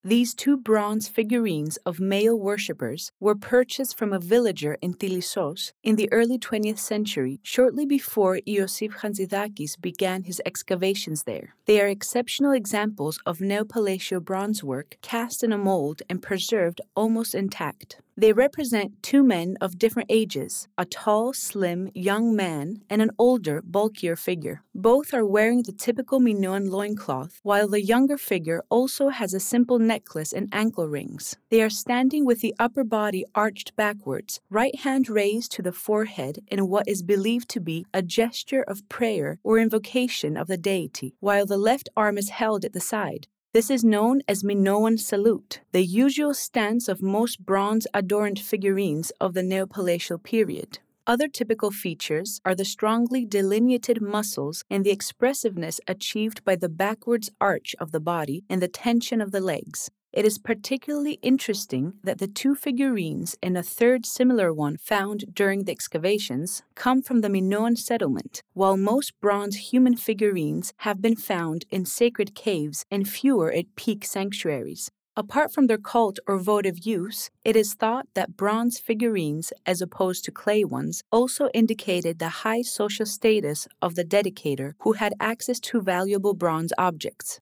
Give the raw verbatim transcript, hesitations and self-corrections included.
These two bronze figurines of male worshippers were purchased from a villager in Tilissos in the early twentieth century, shortly before Iosif Hantzidakis began his excavations there. They are exceptional examples of Neopalatial bronze work cast in a mold and preserved almost intact. They represent two men of different ages, a tall, slim, young man and an older, bulkier figure. Both are wearing the typical Minoan loincloth, while the younger figure also has a simple necklace and ankle rings. They are standing with the upper body arched backwards, right hand raised to the forehead in what is believed to be a gesture of prayer or invocation of the deity, while the left arm is held at the side. This is known as Minoan salute, the usual stance of most bronze-adorned figurines of the Neopalatial period. Other typical features are the strongly delineated muscles and the expressiveness achieved by the backwards arch of the body and the tension of the legs. It is particularly interesting that the two figurines and a third similar one found during the excavations come from the Minoan settlement, while most bronze human figurines have been found in sacred caves and fewer at peak sanctuaries. Apart from their cult or votive use, it is thought that bronze figurines, as opposed to clay ones, also indicated the high social status of the dedicator who had access to valuable bronze objects.